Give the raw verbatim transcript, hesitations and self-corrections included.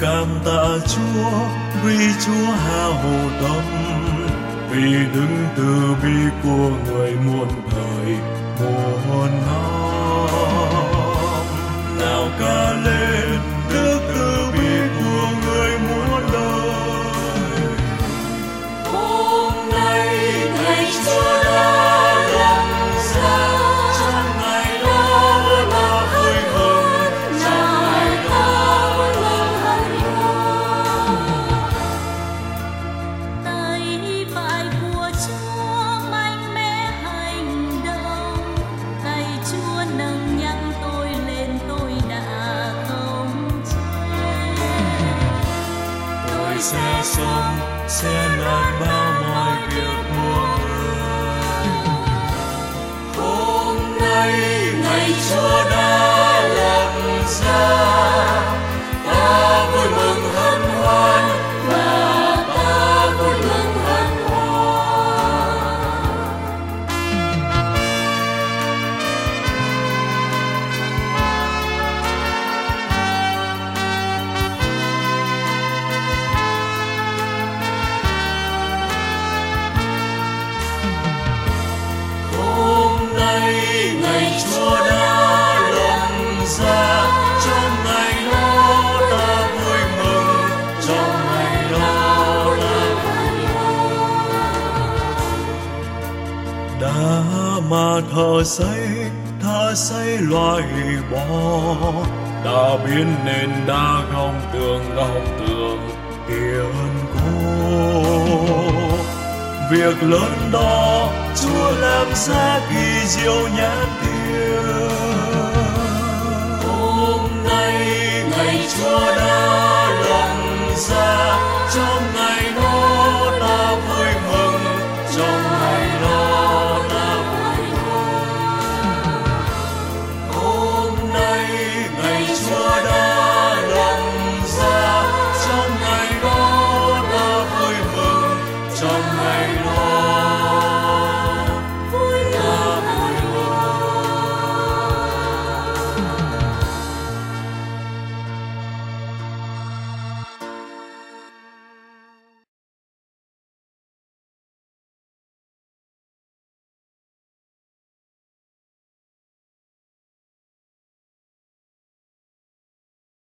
cảm tạ Chúa vì Chúa hạ hồ tâm, vì đứng từ bi của người muôn thời muôn năm. Nào ca lên đức từ bi của người muôn đời. Hôm nay ngày Chúa đã lập ra, Trong ngày đó ta vui mừng, trong ngày đó vui mừng hân hoan. Tay phải của Chúa mạnh mẽ hành động, tay Chúa nâng nhắc tôi lên, tôi đã không chết. tôi sẽ sống, sẽ làm bao mọi việc của người. Hôm nay ngày Chúa đã lập ra, ta vui mừng hân hoan và ta vui mừng hân hoan. Hôm nay ngày Chúa đã lập ra, Trong ngày đó ta vui mừng, trong ngày đó ta đã mà thở xây, thở xây loại bỏ, đã biến nên đá góc tường, góc tường kiên cố. Việc lớn đó Chúa làm ra kỳ diệu nhãn tiền. hôm nay ngày Chúa đã